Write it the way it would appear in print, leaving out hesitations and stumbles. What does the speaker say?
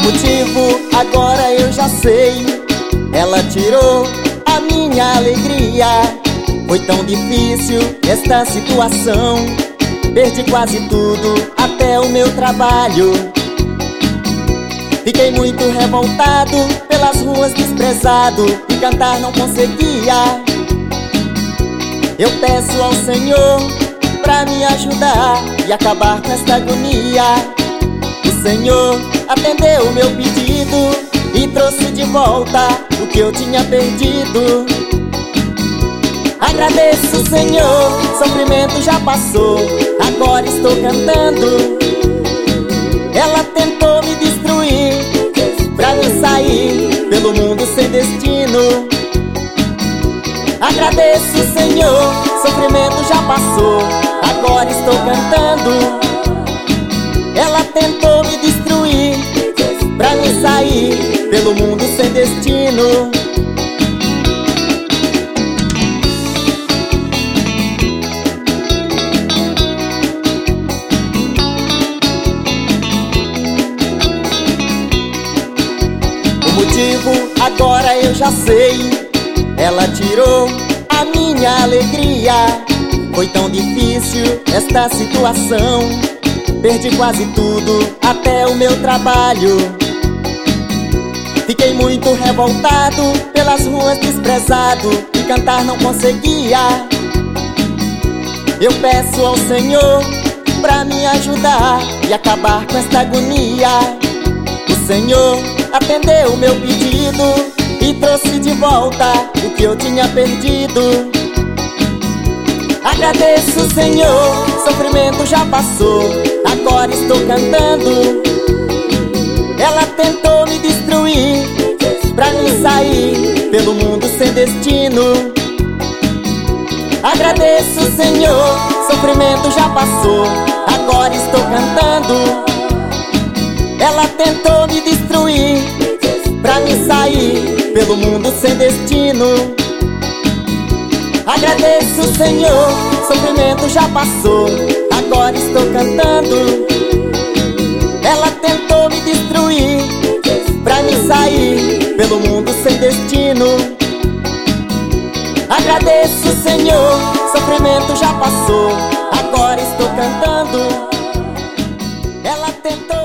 motivo agora eu já sei. Ela tirou a minha alegria. Foi tão difícil esta situação. Perdi quase tudo, até o meu trabalho. Fiquei muito revoltado, pelas ruas desprezado, e cantar não conseguia. Eu peço ao Senhor pra me ajudar e acabar com esta agonia. O Senhor atendeu o meu pedido e trouxe de volta o que eu tinha perdido. Agradeço, Senhor, sofrimento já passou, agora estou cantando. Ela tentou me destruir pra me sair pelo mundo sem destino. Agradeço, Senhor, sofrimento já passou, agora estou cantando. Ela tentou me destruir pra me sair pelo mundo sem destino. O motivo agora eu já sei. Ela tirou a minha alegria. Foi tão difícil esta situação. Perdi quase tudo, até o meu trabalho. Fiquei muito revoltado, pelas ruas desprezado, e cantar não conseguia. Eu peço ao Senhor pra me ajudar e acabar com esta agonia. O Senhor atendeu o meu pedido e trouxe de volta o que eu tinha perdido. Agradeço, Senhor, sofrimento já passou, agora estou cantando. Ela tentou me destruir pra me sair pelo mundo sem destino. Agradeço, Senhor, sofrimento já passou, agora estou cantando. Ela tentou me destruir pra me sair pelo mundo sem destino. Agradeço, Senhor, sofrimento já passou, agora estou cantando. Ela tentou me destruir pra me sair pelo mundo sem destino. Agradeço, Senhor, sofrimento já passou, agora estou cantando. Ela tentou